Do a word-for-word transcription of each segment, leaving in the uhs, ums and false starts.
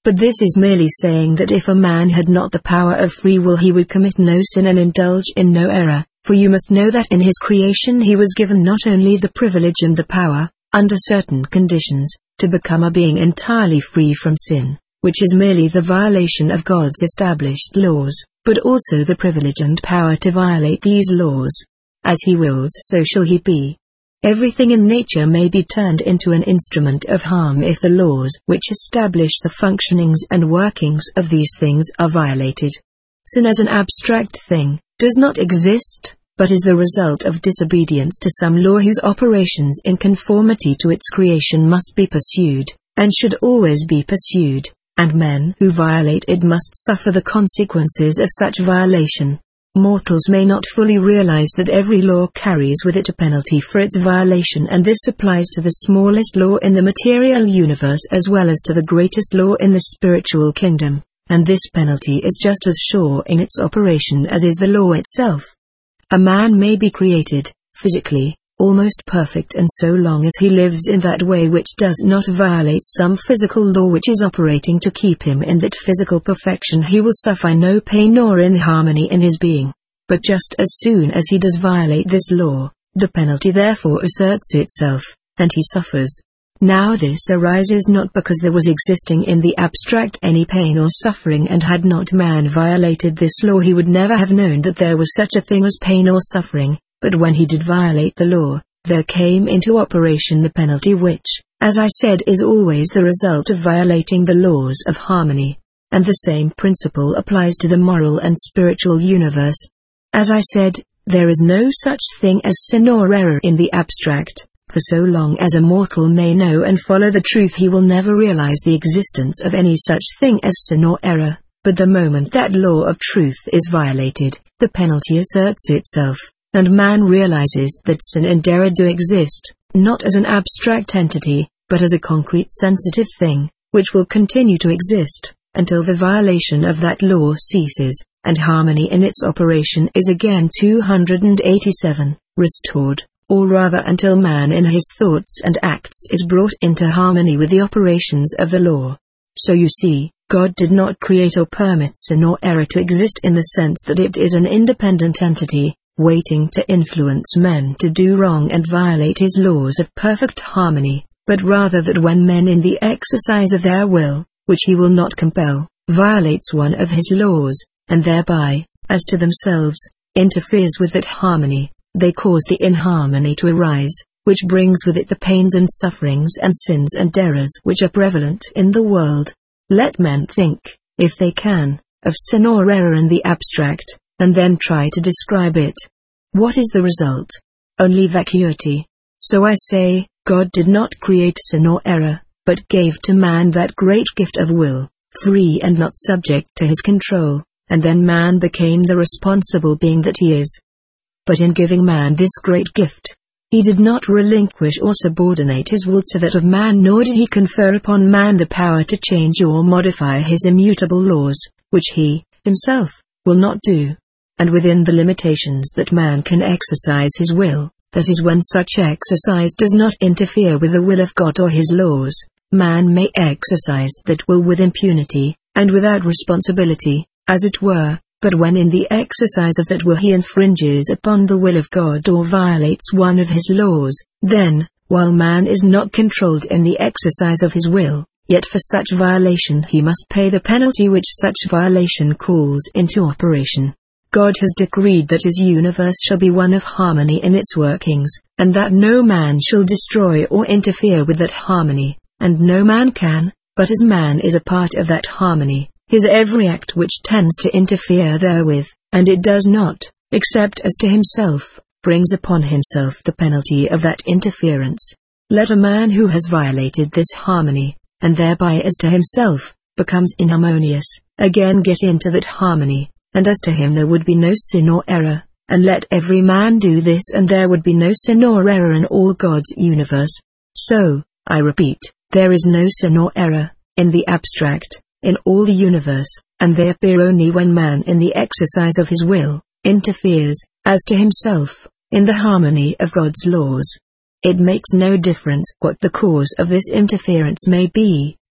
But this is merely saying that if a man had not the power of free will, he would commit no sin and indulge in no error, for you must know that in his creation he was given not only the privilege and the power, under certain conditions, to become a being entirely free from sin, which is merely the violation of God's established laws, but also the privilege and power to violate these laws. As he wills, so shall he be. Everything in nature may be turned into an instrument of harm if the laws which establish the functionings and workings of these things are violated. Sin as an abstract thing does not exist, but is the result of disobedience to some law whose operations in conformity to its creation must be pursued, and should always be pursued, and men who violate it must suffer the consequences of such violation. Mortals may not fully realize that every law carries with it a penalty for its violation, and this applies to the smallest law in the material universe as well as to the greatest law in the spiritual kingdom, and this penalty is just as sure in its operation as is the law itself. A man may be created, physically, almost perfect, and so long as he lives in that way which does not violate some physical law which is operating to keep him in that physical perfection, he will suffer no pain nor inharmony in his being. But just as soon as he does violate this law, the penalty therefore asserts itself, and he suffers. Now this arises not because there was existing in the abstract any pain or suffering, and had not man violated this law he would never have known that there was such a thing as pain or suffering. But when he did violate the law, there came into operation the penalty which, as I said, is always the result of violating the laws of harmony. And the same principle applies to the moral and spiritual universe. As I said, there is no such thing as sin or error in the abstract, for so long as a mortal may know and follow the truth, he will never realize the existence of any such thing as sin or error. But the moment that law of truth is violated, the penalty asserts itself. And man realizes that sin and error do exist, not as an abstract entity, but as a concrete sensitive thing, which will continue to exist, until the violation of that law ceases, and harmony in its operation is again two hundred eighty-seven, restored, or rather until man in his thoughts and acts is brought into harmony with the operations of the law. So you see, God did not create or permit sin or error to exist in the sense that it is an independent entity, waiting to influence men to do wrong and violate his laws of perfect harmony, but rather that when men in the exercise of their will, which he will not compel, violates one of his laws, and thereby, as to themselves, interferes with that harmony, they cause the inharmony to arise, which brings with it the pains and sufferings and sins and errors which are prevalent in the world. Let men think, if they can, of sin or error in the abstract, and then try to describe it. What is the result? Only vacuity. So I say, God did not create sin or error, but gave to man that great gift of will, free and not subject to his control, and then man became the responsible being that he is. But in giving man this great gift, he did not relinquish or subordinate his will to that of man, nor did he confer upon man the power to change or modify his immutable laws, which he, himself, will not do. And within the limitations that man can exercise his will, that is when such exercise does not interfere with the will of God or his laws, man may exercise that will with impunity, and without responsibility, as it were. But when in the exercise of that will he infringes upon the will of God or violates one of his laws, then, while man is not controlled in the exercise of his will, yet for such violation he must pay the penalty which such violation calls into operation. God has decreed that his universe shall be one of harmony in its workings, and that no man shall destroy or interfere with that harmony, and no man can, but as man is a part of that harmony, his every act which tends to interfere therewith, and it does not, except as to himself, brings upon himself the penalty of that interference. Let a man who has violated this harmony, and thereby as to himself, becomes inharmonious, again get into that harmony, and as to him there would be no sin or error, and let every man do this and there would be no sin or error in all God's universe. So, I repeat, there is no sin or error, in the abstract, in all the universe, and they appear only when man in the exercise of his will, interferes, as to himself, in the harmony of God's laws. It makes no difference what the cause of this interference may be,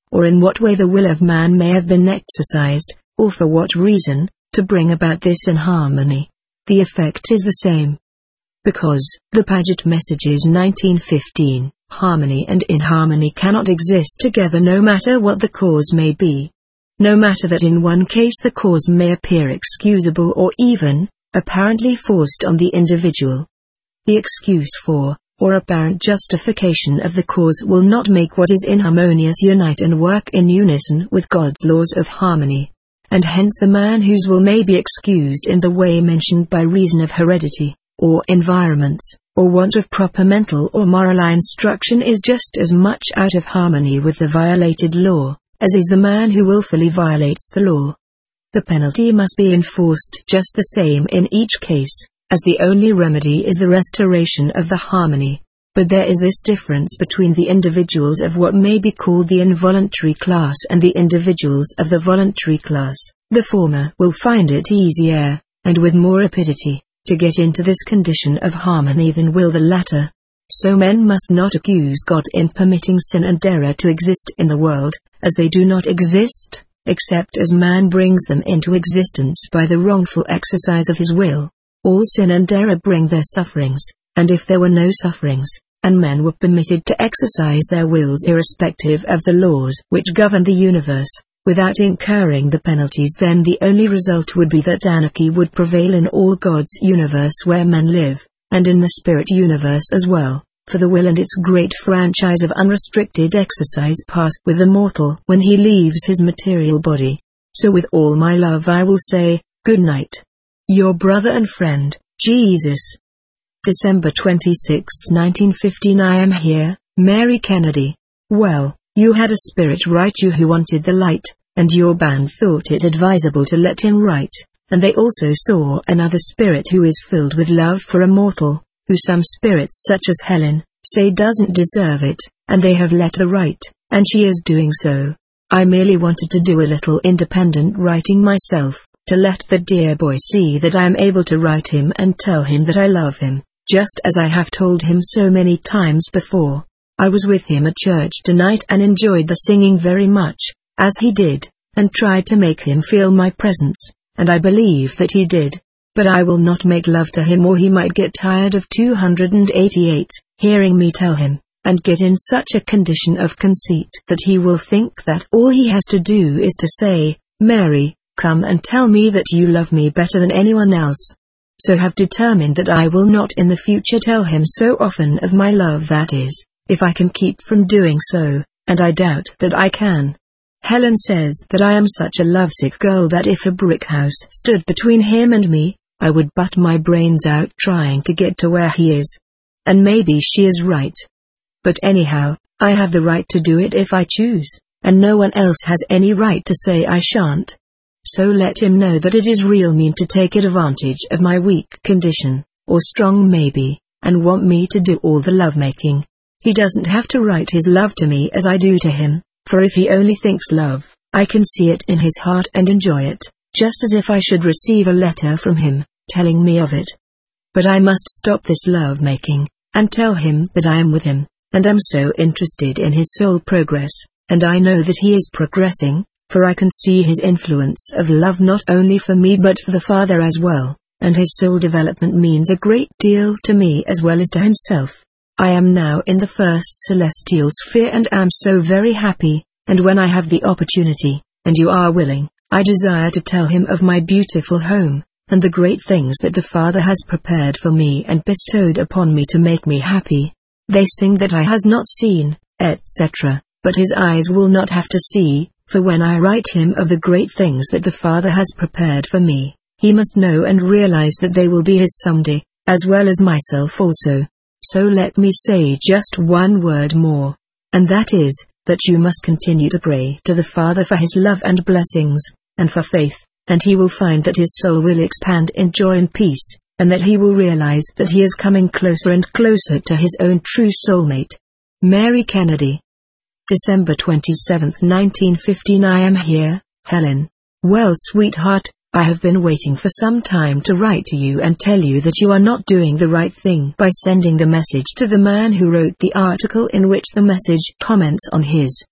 or in what way the will of man may have been exercised, or for what reason, to bring about this inharmony. The effect is the same. Because, the Paget Messages nineteen fifteen, harmony and inharmony cannot exist together no matter what the cause may be. No matter that in one case the cause may appear excusable or even, apparently forced on the individual. The excuse for, or apparent justification of the cause will not make what is inharmonious unite and work in unison with God's laws of harmony. And hence the man whose will may be excused in the way mentioned by reason of heredity, or environments, or want of proper mental or moral instruction is just as much out of harmony with the violated law, as is the man who willfully violates the law. The penalty must be enforced just the same in each case, as the only remedy is the restoration of the harmony. But there is this difference between the individuals of what may be called the involuntary class and the individuals of the voluntary class. The former will find it easier, and with more rapidity, to get into this condition of harmony than will the latter. So men must not accuse God in permitting sin and error to exist in the world, as they do not exist, except as man brings them into existence by the wrongful exercise of his will. All sin and error bring their sufferings, and if there were no sufferings, and men were permitted to exercise their wills irrespective of the laws which govern the universe, without incurring the penalties, then the only result would be that anarchy would prevail in all God's universe where men live, and in the spirit universe as well, for the will and its great franchise of unrestricted exercise pass with the mortal when he leaves his material body. So with all my love I will say, good night. Your brother and friend, Jesus. December twenty-sixth, nineteen fifteen. I am here, Mary Kennedy. Well, you had a spirit write you who wanted the light, and your band thought it advisable to let him write, and they also saw another spirit who is filled with love for a mortal, who some spirits such as Helen, say doesn't deserve it, and they have let her write, and she is doing so. I merely wanted to do a little independent writing myself, to let the dear boy see that I am able to write him and tell him that I love him, just as I have told him so many times before. I was with him at church tonight and enjoyed the singing very much, as he did, and tried to make him feel my presence, and I believe that he did. But I will not make love to him or he might get tired of two hundred eighty-eight, hearing me tell him, and get in such a condition of conceit that he will think that all he has to do is to say, Mary, come and tell me that you love me better than anyone else. So have determined that I will not in the future tell him so often of my love, that is, if I can keep from doing so, and I doubt that I can. Helen says that I am such a lovesick girl that if a brick house stood between him and me, I would butt my brains out trying to get to where he is. And maybe she is right. But anyhow, I have the right to do it if I choose, and no one else has any right to say I shan't. So let him know that it is real mean to take advantage of my weak condition, or strong maybe, and want me to do all the lovemaking. He doesn't have to write his love to me as I do to him, for if he only thinks love, I can see it in his heart and enjoy it, just as if I should receive a letter from him, telling me of it. But I must stop this love-making, and tell him that I am with him, and am so interested in his soul progress, and I know that he is progressing, for I can see his influence of love not only for me but for the Father as well, and his soul development means a great deal to me as well as to himself. I am now in the first celestial sphere and am so very happy, and when I have the opportunity, and you are willing, I desire to tell him of my beautiful home, and the great things that the Father has prepared for me and bestowed upon me to make me happy. They sing that eye has not seen, et cetera, but his eyes will not have to see, for when I write him of the great things that the Father has prepared for me, he must know and realize that they will be his someday, as well as myself also. So let me say just one word more, and that is, that you must continue to pray to the Father for his love and blessings, and for faith, and he will find that his soul will expand in joy and peace, and that he will realize that he is coming closer and closer to his own true soulmate. Mary Kennedy. December twenty-seventh, nineteen fifteen. I am here, Helen. Well, sweetheart, I have been waiting for some time to write to you and tell you that you are not doing the right thing by sending the message to the man who wrote the article in which the message comments on his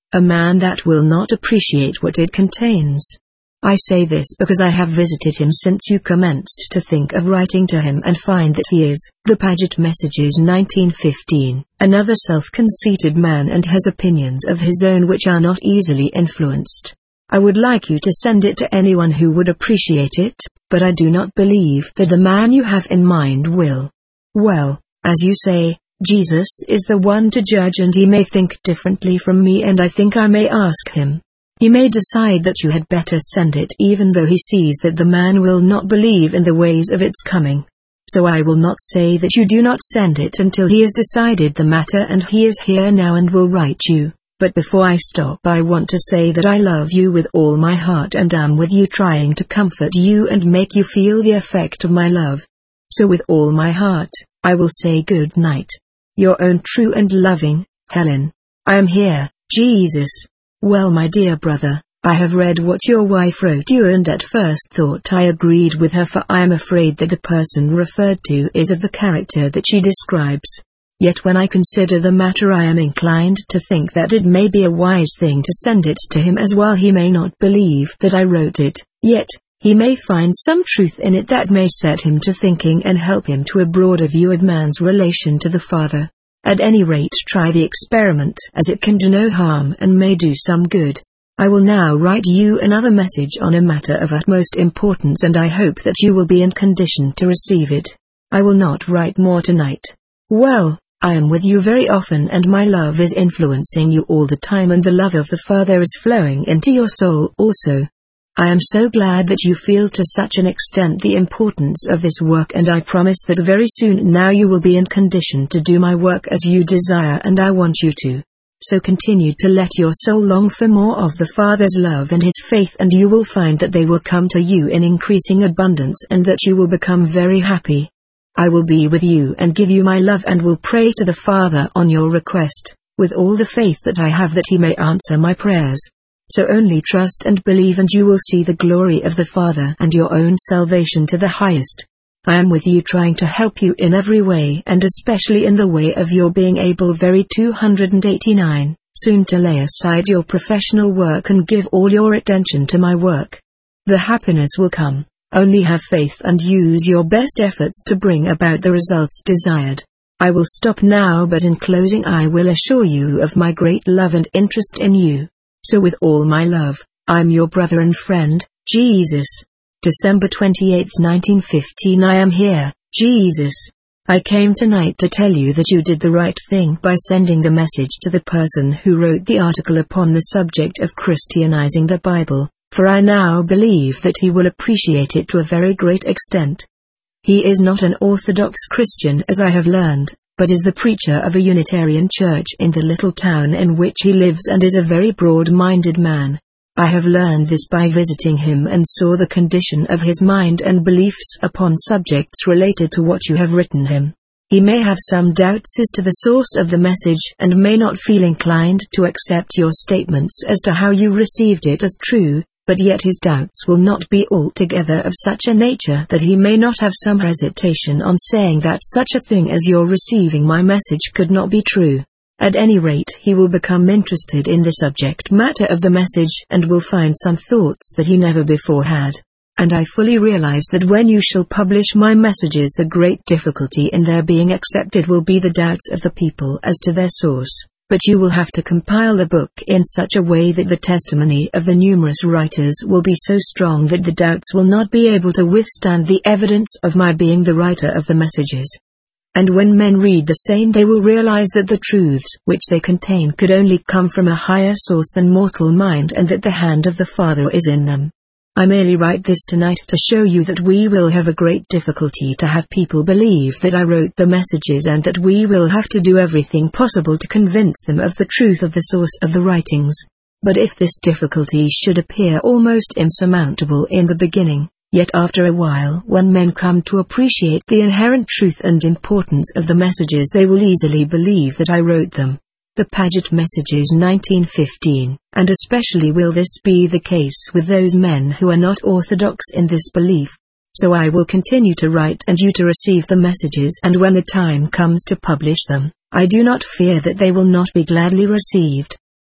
a man that will not appreciate what it contains. I say this because I have visited him since you commenced to think of writing to him and find that he is, the Paget Messages nineteen fifteen, another self-conceited man and has opinions of his own which are not easily influenced. I would like you to send it to anyone who would appreciate it, but I do not believe that the man you have in mind will. Well, as you say, Jesus is the one to judge, and he may think differently from me, and I think I may ask him. He may decide that you had better send it even though he sees that the man will not believe in the ways of its coming. So I will not say that you do not send it until he has decided the matter, and he is here now and will write you. But before I stop, I want to say that I love you with all my heart and am with you, trying to comfort you and make you feel the effect of my love. So with all my heart, I will say good night. Your own true and loving, Helen. I am here, Jesus. Well, my dear brother, I have read what your wife wrote you, and at first thought I agreed with her, for I am afraid that the person referred to is of the character that she describes. Yet when I consider the matter, I am inclined to think that it may be a wise thing to send it to him, as while he may not believe that I wrote it, yet he may find some truth in it that may set him to thinking and help him to a broader view of man's relation to the Father. At any rate, try the experiment, as it can do no harm and may do some good. I will now write you another message on a matter of utmost importance, and I hope that you will be in condition to receive it. I will not write more tonight. Well, I am with you very often, and my love is influencing you all the time, and the love of the Father is flowing into your soul also. I am so glad that you feel to such an extent the importance of this work, and I promise that very soon now you will be in condition to do my work as you desire and I want you to. So continue to let your soul long for more of the Father's love and His faith, and you will find that they will come to you in increasing abundance, and that you will become very happy. I will be with you and give you my love, and will pray to the Father on your request, with all the faith that I have that He may answer my prayers. So only trust and believe, and you will see the glory of the Father and your own salvation to the highest. I am with you, trying to help you in every way, and especially in the way of your being able very two hundred eighty-nine, soon to lay aside your professional work and give all your attention to my work. The happiness will come, only have faith and use your best efforts to bring about the results desired. I will stop now, but in closing I will assure you of my great love and interest in you. So with all my love, I'm your brother and friend, Jesus. December twenty-eighth, nineteen fifteen. I am here, Jesus. I came tonight to tell you that you did the right thing by sending the message to the person who wrote the article upon the subject of Christianizing the Bible, for I now believe that he will appreciate it to a very great extent. He is not an Orthodox Christian, as I have learned, but is the preacher of a Unitarian church in the little town in which he lives, and is a very broad-minded man. I have learned this by visiting him and saw the condition of his mind and beliefs upon subjects related to what you have written him. He may have some doubts as to the source of the message, and may not feel inclined to accept your statements as to how you received it as true, but yet his doubts will not be altogether of such a nature that he may not have some hesitation on saying that such a thing as your receiving my message could not be true. At any rate, he will become interested in the subject matter of the message, and will find some thoughts that he never before had. And I fully realize that when you shall publish my messages, the great difficulty in their being accepted will be the doubts of the people as to their source. But you will have to compile the book in such a way that the testimony of the numerous writers will be so strong that the doubts will not be able to withstand the evidence of my being the writer of the messages. And when men read the same, they will realize that the truths which they contain could only come from a higher source than mortal mind, and that the hand of the Father is in them. I merely write this tonight to show you that we will have a great difficulty to have people believe that I wrote the messages, and that we will have to do everything possible to convince them of the truth of the source of the writings. But if this difficulty should appear almost insurmountable in the beginning, yet after a while, when men come to appreciate the inherent truth and importance of the messages, they will easily believe that I wrote them. The Paget Messages nineteen fifteen, and especially will this be the case with those men who are not orthodox in this belief. So I will continue to write and you to receive the messages, and when the time comes to publish them, I do not fear that they will not be gladly received.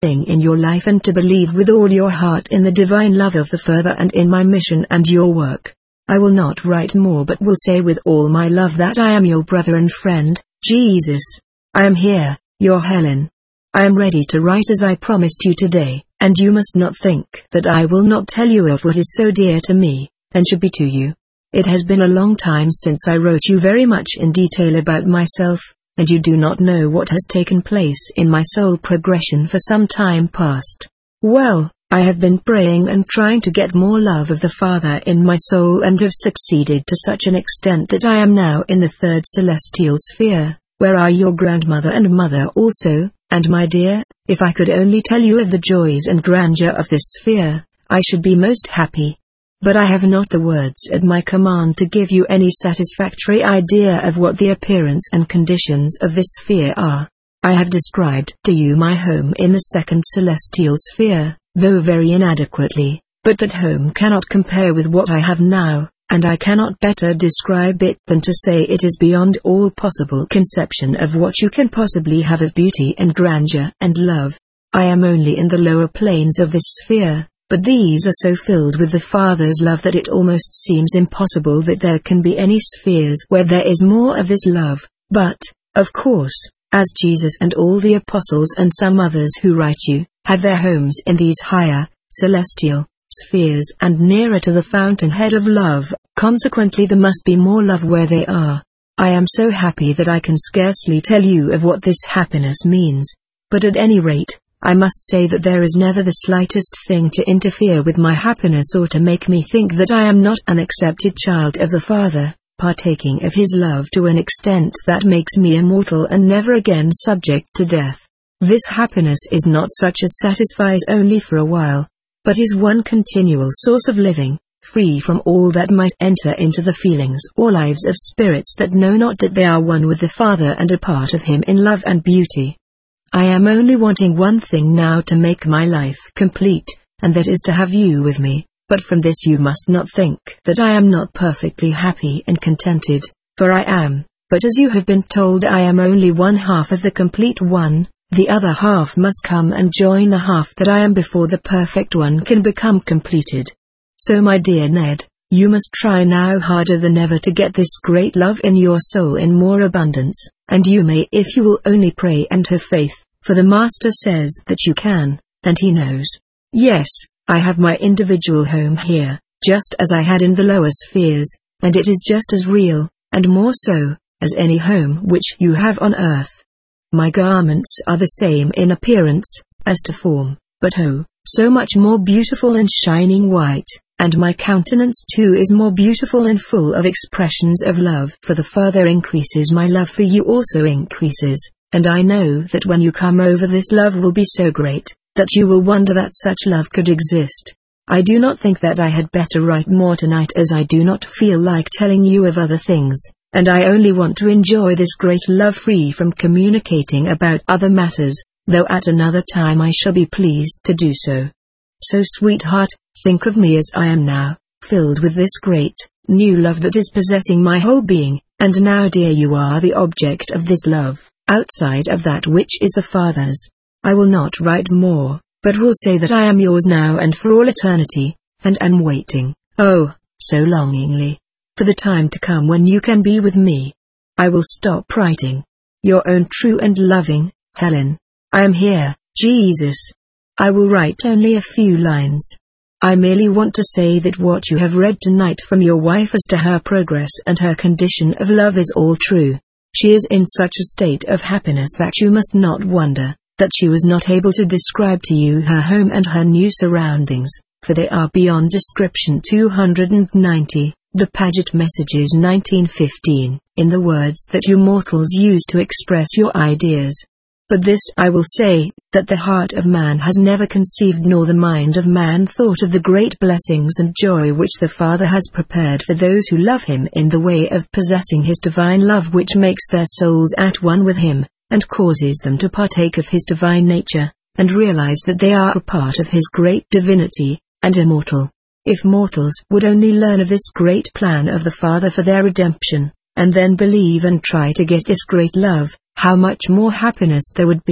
thing in your life and to believe with all your heart in the divine love of the Father and in my mission and your work. I will not write more but will say with all my love that I am your brother and friend, Jesus. I am here, your Helen. I am ready to write as I promised you today, and you must not think that I will not tell you of what is so dear to me, and should be to you. It has been a long time since I wrote you very much in detail about myself, and you do not know what has taken place in my soul progression for some time past. Well, I have been praying and trying to get more love of the Father in my soul and have succeeded to such an extent that I am now in the third celestial sphere, where are your grandmother and mother also, and my dear, if I could only tell you of the joys and grandeur of this sphere, I should be most happy. But I have not the words at my command to give you any satisfactory idea of what the appearance and conditions of this sphere are. I have described to you my home in the second celestial sphere, though very inadequately, but that home cannot compare with what I have now, and I cannot better describe it than to say it is beyond all possible conception of what you can possibly have of beauty and grandeur and love. I am only in the lower planes of this sphere, but these are so filled with the Father's love that it almost seems impossible that there can be any spheres where there is more of this love, but, of course, as Jesus and all the apostles and some others who write you, have their homes in these higher, celestial, spheres and nearer to the fountainhead of love, consequently there must be more love where they are. I am so happy that I can scarcely tell you of what this happiness means, but at any rate, I must say that there is never the slightest thing to interfere with my happiness or to make me think that I am not an accepted child of the Father, partaking of His love to an extent that makes me immortal and never again subject to death. This happiness is not such as satisfies only for a while, but is one continual source of living, free from all that might enter into the feelings or lives of spirits that know not that they are one with the Father and a part of Him in love and beauty. I am only wanting one thing now to make my life complete, and that is to have you with me, but from this you must not think that I am not perfectly happy and contented, for I am, but as you have been told I am only one half of the complete one, the other half must come and join the half that I am before the perfect one can become completed. So my dear Ned, you must try now harder than ever to get this great love in your soul in more abundance, and you may if you will only pray and have faith. For the Master says that you can, and he knows. Yes, I have my individual home here, just as I had in the lower spheres, and it is just as real, and more so, as any home which you have on earth. My garments are the same in appearance, as to form, but oh, so much more beautiful and shining white, and my countenance too is more beautiful and full of expressions of love. For the further increases my love for you also increases. And I know that when you come over this love will be so great, that you will wonder that such love could exist. I do not think that I had better write more tonight as I do not feel like telling you of other things, and I only want to enjoy this great love free from communicating about other matters, though at another time I shall be pleased to do so. So sweetheart, think of me as I am now, filled with this great, new love that is possessing my whole being, and now dear you are the object of this love. Outside of that which is the Father's. I will not write more, but will say that I am yours now and for all eternity, and am waiting, oh, so longingly, for the time to come when you can be with me. I will stop writing. Your own true and loving, Helen. I am here, Jesus. I will write only a few lines. I merely want to say that what you have read tonight from your wife as to her progress and her condition of love is all true. She is in such a state of happiness that you must not wonder that she was not able to describe to you her home and her new surroundings, for they are beyond description. two hundred ninety, The Paget Messages nineteen fifteen, in the words that you mortals use to express your ideas. But this I will say, that the heart of man has never conceived nor the mind of man thought of the great blessings and joy which the Father has prepared for those who love Him in the way of possessing His divine love which makes their souls at one with Him, and causes them to partake of His divine nature, and realize that they are a part of His great divinity, and immortal. If mortals would only learn of this great plan of the Father for their redemption, and then believe and try to get this great love, how much more happiness there would be,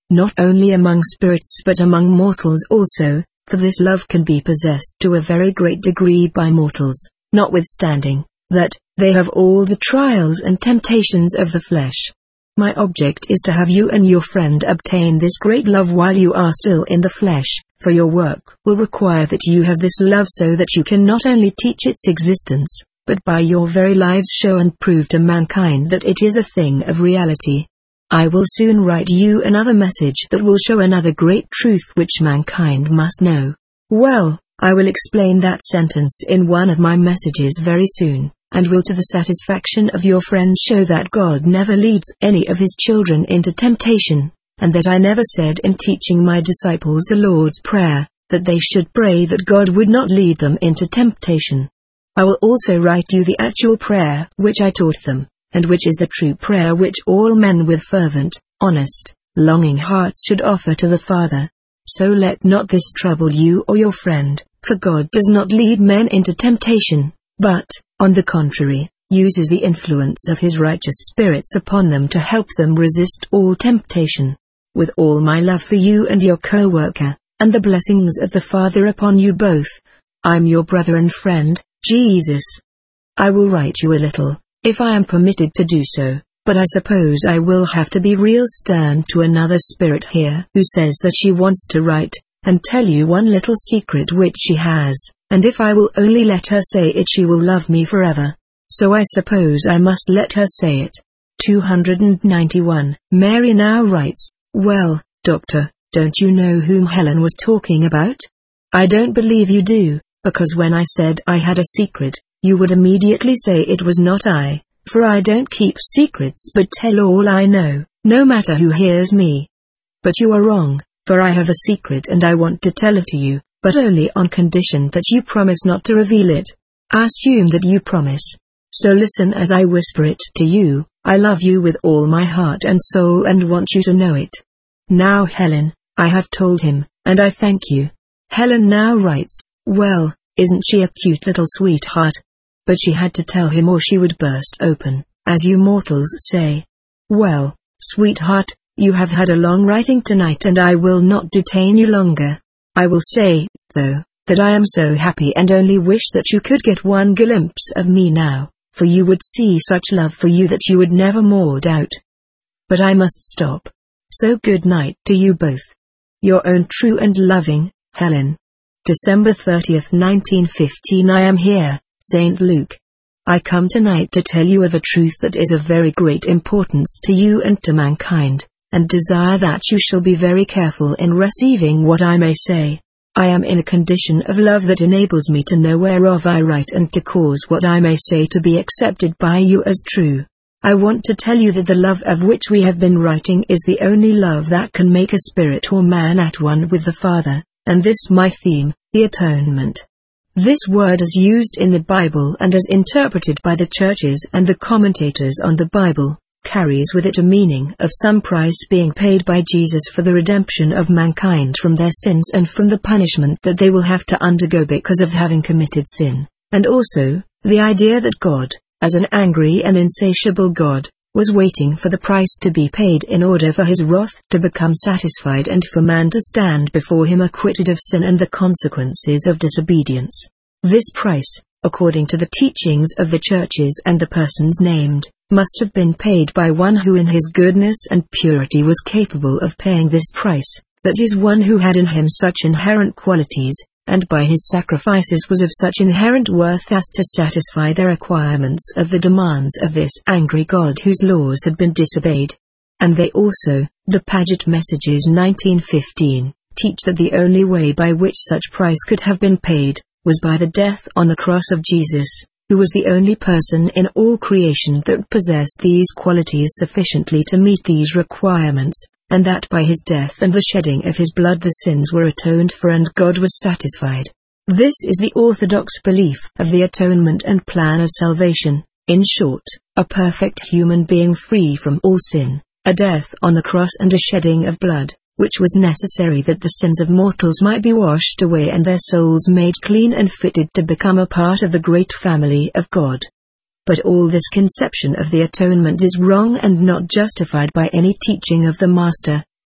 not only among spirits but among mortals also, for this love can be possessed to a very great degree by mortals, notwithstanding that they have all the trials and temptations of the flesh. My object is to have you and your friend obtain this great love while you are still in the flesh, for your work will require that you have this love so that you can not only teach its existence, but by your very lives show and prove to mankind that it is a thing of reality. I will soon write you another message that will show another great truth which mankind must know. Well, I will explain that sentence in one of my messages very soon, and will to the satisfaction of your friend show that God never leads any of his children into temptation, and that I never said in teaching my disciples the Lord's Prayer, that they should pray that God would not lead them into temptation. I will also write you the actual prayer which I taught them, and which is the true prayer which all men with fervent, honest, longing hearts should offer to the Father. So let not this trouble you or your friend, for God does not lead men into temptation, but, on the contrary, uses the influence of his righteous spirits upon them to help them resist all temptation. With all my love for you and your co-worker, and the blessings of the Father upon you both, I'm your brother and friend, Jesus. I will write you a little, if I am permitted to do so, but I suppose I will have to be real stern to another spirit here who says that she wants to write, and tell you one little secret which she has, and if I will only let her say it she will love me forever. So I suppose I must let her say it. two hundred ninety-one. Mary now writes, well, Doctor, don't you know whom Helen was talking about? I don't believe you do, because when I said I had a secret, you would immediately say it was not I, for I don't keep secrets but tell all I know, no matter who hears me. But you are wrong, for I have a secret and I want to tell it to you, but only on condition that you promise not to reveal it. Assume that you promise. So listen as I whisper it to you. I love you with all my heart and soul and want you to know it. Now Helen, I have told him, and I thank you. Helen now writes, well, isn't she a cute little sweetheart? But she had to tell him or she would burst open, as you mortals say. Well, sweetheart, you have had a long writing tonight and I will not detain you longer. I will say, though, that I am so happy and only wish that you could get one glimpse of me now, for you would see such love for you that you would never more doubt. But I must stop. So good night to you both. Your own true and loving, Helen. December thirtieth nineteen fifteen. I am here, Saint Luke. I come tonight to tell you of a truth that is of very great importance to you and to mankind, and desire that you shall be very careful in receiving what I may say. I am in a condition of love that enables me to know whereof I write and to cause what I may say to be accepted by you as true. I want to tell you that the love of which we have been writing is the only love that can make a spirit or man at one with the Father, and this my theme, the atonement. This word is used in the Bible and is interpreted by the churches and the commentators on the Bible, carries with it a meaning of some price being paid by Jesus for the redemption of mankind from their sins and from the punishment that they will have to undergo because of having committed sin, and also, the idea that God, as an angry and insatiable God, was waiting for the price to be paid in order for his wrath to become satisfied and for man to stand before him acquitted of sin and the consequences of disobedience. This price, according to the teachings of the churches and the persons named, must have been paid by one who in his goodness and purity was capable of paying this price, that is one who had in him such inherent qualities, and by his sacrifices was of such inherent worth as to satisfy the requirements of the demands of this angry God whose laws had been disobeyed. And they also, the Paget Messages nineteen fifteen, teach that the only way by which such price could have been paid, was by the death on the cross of Jesus, who was the only person in all creation that possessed these qualities sufficiently to meet these requirements, and that by his death and the shedding of his blood the sins were atoned for and God was satisfied. This is the orthodox belief of the atonement and plan of salvation, in short, a perfect human being free from all sin, a death on the cross and a shedding of blood, which was necessary that the sins of mortals might be washed away and their souls made clean and fitted to become a part of the great family of God. But all this conception of the atonement is wrong and not justified by any teaching of the Master,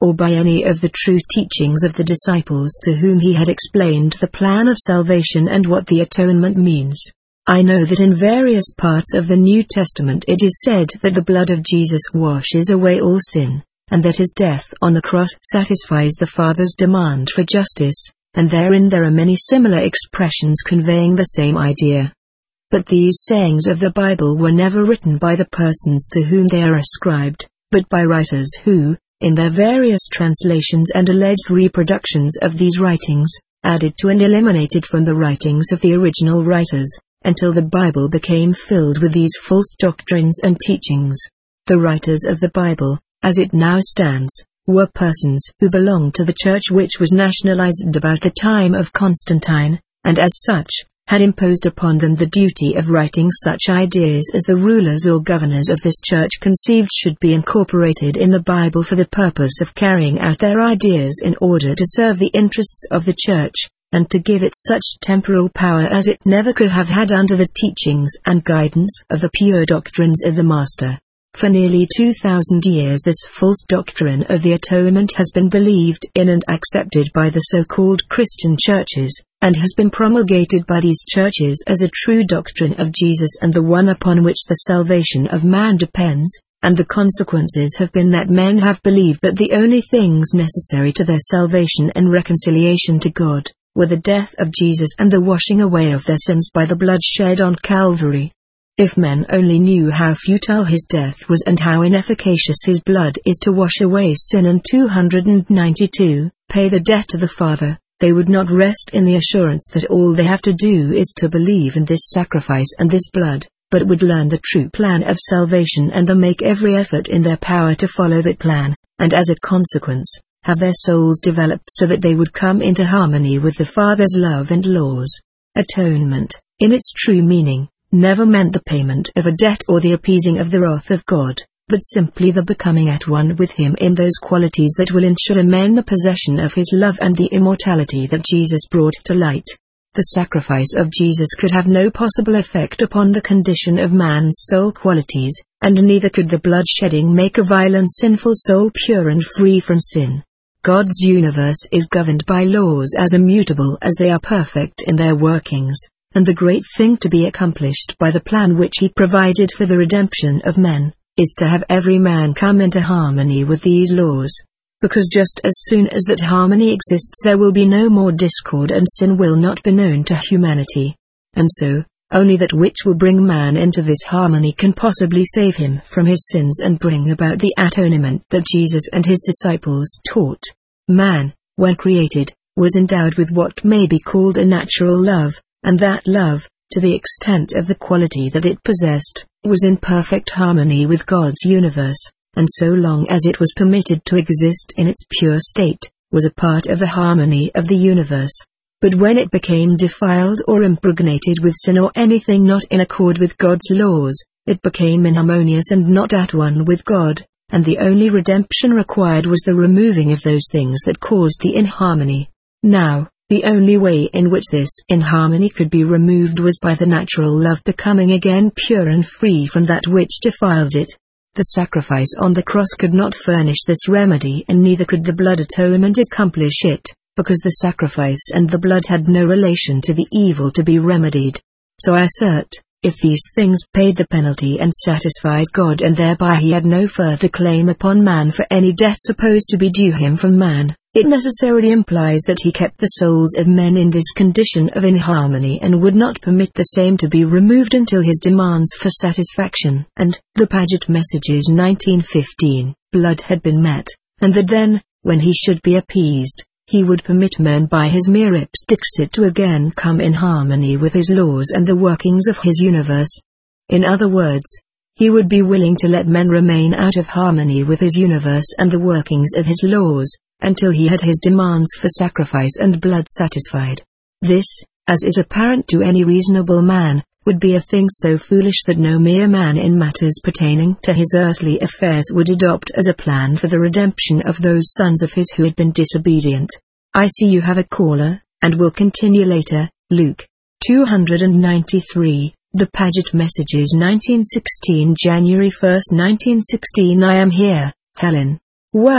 or by any of the true teachings of the disciples to whom he had explained the plan of salvation and what the atonement means. I know that in various parts of the New Testament it is said that the blood of Jesus washes away all sin, and that his death on the cross satisfies the Father's demand for justice, and therein there are many similar expressions conveying the same idea. But these sayings of the Bible were never written by the persons to whom they are ascribed, but by writers who, in their various translations and alleged reproductions of these writings, added to and eliminated from the writings of the original writers, until the Bible became filled with these false doctrines and teachings. The writers of the Bible, as it now stands, were persons who belonged to the church which was nationalized about the time of Constantine, and as such, had imposed upon them the duty of writing such ideas as the rulers or governors of this church conceived should be incorporated in the Bible for the purpose of carrying out their ideas in order to serve the interests of the church, and to give it such temporal power as it never could have had under the teachings and guidance of the pure doctrines of the Master. For nearly two thousand years this false doctrine of the atonement has been believed in and accepted by the so-called Christian churches, and has been promulgated by these churches as a true doctrine of Jesus and the one upon which the salvation of man depends, and the consequences have been that men have believed that the only things necessary to their salvation and reconciliation to God were the death of Jesus and the washing away of their sins by the blood shed on Calvary. If men only knew how futile his death was and how inefficacious his blood is to wash away sin and two hundred ninety-two, pay the debt to the Father, they would not rest in the assurance that all they have to do is to believe in this sacrifice and this blood, but would learn the true plan of salvation and then make every effort in their power to follow that plan, and as a consequence, have their souls developed so that they would come into harmony with the Father's love and laws. Atonement, in its true meaning, never meant the payment of a debt or the appeasing of the wrath of God, but simply the becoming at one with him in those qualities that will ensure men the possession of his love and the immortality that Jesus brought to light. The sacrifice of Jesus could have no possible effect upon the condition of man's soul qualities, and neither could the blood shedding make a vile and sinful soul pure and free from sin. God's universe is governed by laws as immutable as they are perfect in their workings, and the great thing to be accomplished by the plan which he provided for the redemption of men, is to have every man come into harmony with these laws. Because just as soon as that harmony exists there will be no more discord and sin will not be known to humanity. And so, only that which will bring man into this harmony can possibly save him from his sins and bring about the atonement that Jesus and his disciples taught. Man, when created, was endowed with what may be called a natural love, and that love, to the extent of the quality that it possessed, was in perfect harmony with God's universe, and so long as it was permitted to exist in its pure state, was a part of the harmony of the universe. But when it became defiled or impregnated with sin or anything not in accord with God's laws, it became inharmonious and not at one with God, and the only redemption required was the removing of those things that caused the inharmony. Now, the only way in which this inharmony could be removed was by the natural love becoming again pure and free from that which defiled it. The sacrifice on the cross could not furnish this remedy, and neither could the blood atonement accomplish it, because the sacrifice and the blood had no relation to the evil to be remedied. So I assert, if these things paid the penalty and satisfied God and thereby he had no further claim upon man for any debt supposed to be due him from man, it necessarily implies that he kept the souls of men in this condition of inharmony and would not permit the same to be removed until his demands for satisfaction and the Paget Messages nineteen fifteen blood had been met, and that then, when he should be appeased, he would permit men by his mere ipsdixit to again come in harmony with his laws and the workings of his universe. In other words, he would be willing to let men remain out of harmony with his universe and the workings of his laws, until he had his demands for sacrifice and blood satisfied. This, as is apparent to any reasonable man, would be a thing so foolish that no mere man in matters pertaining to his earthly affairs would adopt as a plan for the redemption of those sons of his who had been disobedient. I see you have a caller, and will continue later. Luke two ninety-three, The Paget Messages nineteen sixteen January first nineteen sixteen I am here, Helen. Well,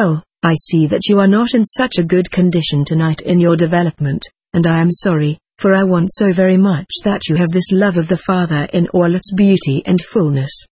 I see that you are not in such a good condition tonight in your development, and I am sorry, for I want so very much that you have this love of the Father in all its beauty and fullness.